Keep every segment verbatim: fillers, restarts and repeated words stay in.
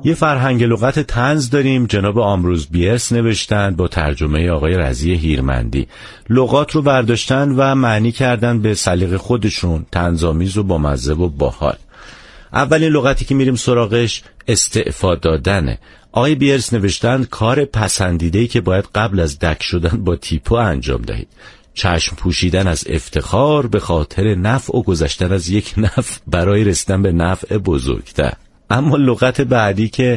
یه فرهنگ لغت طنز داریم، جناب آمروز بیرس نوشتن با ترجمه آقای رضی هیرمندی. لغات رو برداشتن و معنی کردن به سلیقه خودشون، طنزآمیز و بامزه و باحال. اولین لغتی که میریم سراغش استعفا دادنه. آقای بیرس نوشتن کار پسندیده‌ای که باید قبل از دک شدن با تیپو انجام دهید. چشم پوشیدن از افتخار به خاطر نفع و گذشتن از یک نفع برای رسیدن به نفع بزرگتر. اما لغت بعدی که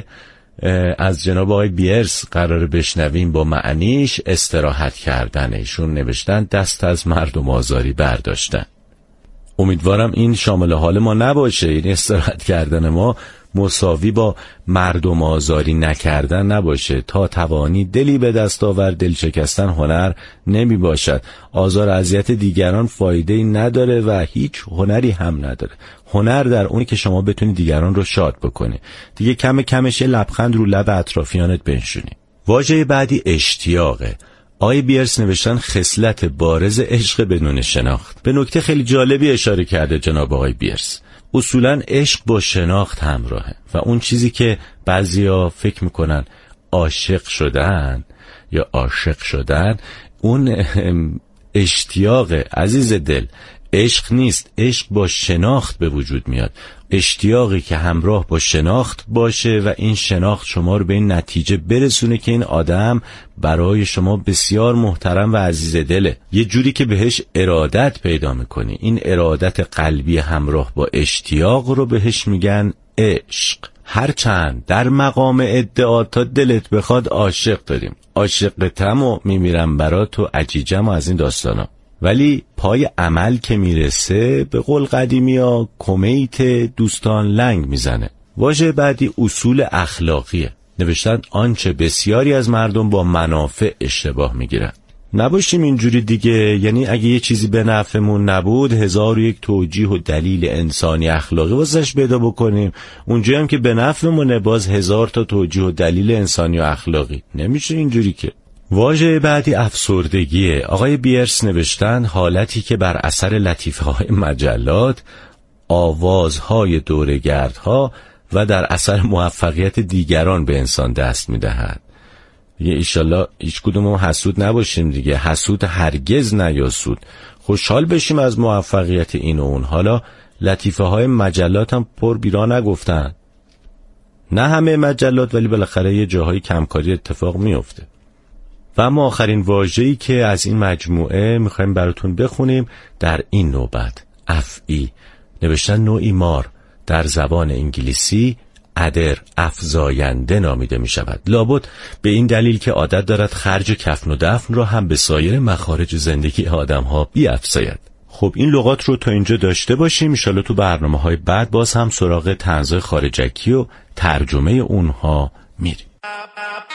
از جناب آقای بیرس قرار بشنویم با معنیش استراحت کردن. ایشون نوشتن دست از مردم آزاری برداشتن. امیدوارم این شامل حال ما نباشه، یعنی استراحت کردن ما مساوی با مردم آزاری نکردن نباشه. تا توانی دلی به دست آور، دل شکستن هنر نمی باشد. آزار اذیت دیگران فایده‌ای نداره و هیچ هنری هم نداره. هنر در اونی که شما بتونی دیگران رو شاد بکنی. دیگه کم کمش لبخند رو لب اطرافیانت بنشونی. واژه بعدی اشتیاقه. آقای بیرس نوشتن خصلت بارز عشق بدون شناخت. به نکته خیلی جالبی اشاره کرده جناب آقای بیرس. اصولاً عشق با شناخت همراهه و اون چیزی که بعضیا فکر میکنن عاشق شدن یا عاشق شدن، اون اشتیاق عزیز دل. عشق نیست، عشق با شناخت به وجود میاد. اشتیاقی که همراه با شناخت باشه و این شناخت شما رو به این نتیجه برسونه که این آدم برای شما بسیار محترم و عزیز دله. یه جوری که بهش ارادت پیدا میکنی. این ارادت قلبی همراه با اشتیاق رو بهش میگن عشق. هرچند در مقام ادعا تا دلت بخواد عاشق داریم، عاشقتم و میمیرم برا تو عجیجم و از این داستانا، ولی پای عمل که میرسه به قول قدیمی ها کمیت دوستان لنگ میزنه. واژه بعدی اصول اخلاقیه. نوشتن آنچه بسیاری از مردم با منافع اشتباه میگیرن. نباشیم اینجوری دیگه، یعنی اگه یه چیزی به نفعمون نبود هزار و یک توجیه و دلیل انسانی اخلاقی واسش پیدا بکنیم، اونجایی هم که به نفعمونه باز هزار تا توجیه و دلیل انسانی و اخلاقی. نمیشه اینجوری که. واژه بعدی افسردگیه. آقای بیرس نوشتن حالتی که بر اثر لطیفه های مجلات، آوازهای دورگردها و در اثر موفقیت دیگران به انسان دست میدهد. یه ایشالله هیچ کدوم حسود نباشیم دیگه. حسود هرگز نیاسود. خوشحال بشیم از موفقیت این و اون. حالا لطیفه های مجلات هم پر بیرا نگفتن، نه همه مجلات، ولی بالاخره یه جاهای کمکاری اتفاق میفته. و اما آخرین واژه‌ای که از این مجموعه میخوایم براتون بخونیم در این نوبت، افعی. نوشتن نوعی مار در زبان انگلیسی ادر، افزاینده نامیده می شود. لابد به این دلیل که عادت دارد خرج کفن و دفن را هم به سایر مخارج زندگی آدم ها بی افزاید. خب این لغات رو تا اینجا داشته باشیم. انشالله تو برنامه های بعد باز هم سراغ طنزهای خارجکی و ترجمه اونها میریم.